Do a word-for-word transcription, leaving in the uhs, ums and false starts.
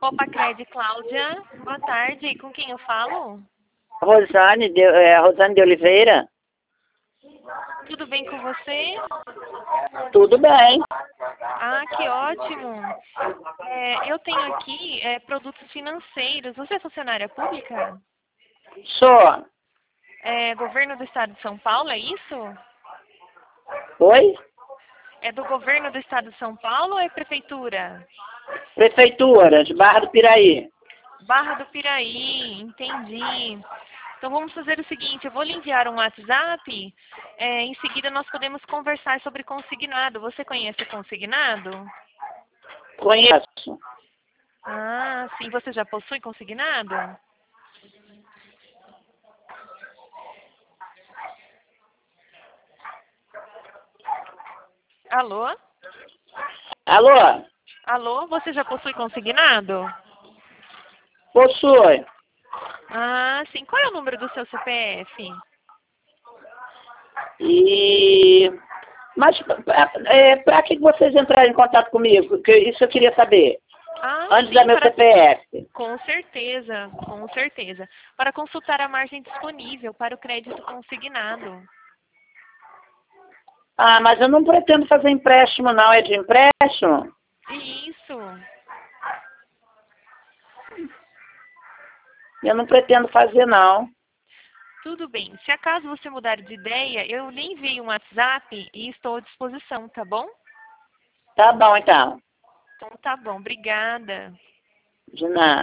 Copacred, Cláudia. Boa tarde. Com quem eu falo? Rosane de, é, Rosane de Oliveira. Tudo bem com você? Tudo bem. Ah, que ótimo. É, eu tenho aqui é, produtos financeiros. Você é funcionária pública? Sou. É governo do estado de São Paulo, é isso? Oi? É do governo do estado de São Paulo ou é prefeitura? Prefeitura de Barra do Piraí. Barra do Piraí, entendi. Então vamos fazer o seguinte, eu vou lhe enviar um WhatsApp, é, em seguida nós podemos conversar sobre consignado. Você conhece consignado? Conheço. Ah, sim. Você já possui consignado? Alô? Alô? Alô, você já possui consignado? Possui. Ah, sim. Qual é o número do seu C P F? E... Mas é, para que vocês entrarem em contato comigo? Porque isso eu queria saber. Ah, Antes sim, da meu para... C P F. Com certeza, com certeza. Para consultar a margem disponível para o crédito consignado. Ah, mas eu não pretendo fazer empréstimo, não. É de empréstimo? Isso. Eu não pretendo fazer, não. Tudo bem. Se acaso você mudar de ideia, eu lhe envio um WhatsApp e estou à disposição, tá bom? Tá bom, então. Então tá bom. Obrigada. De nada.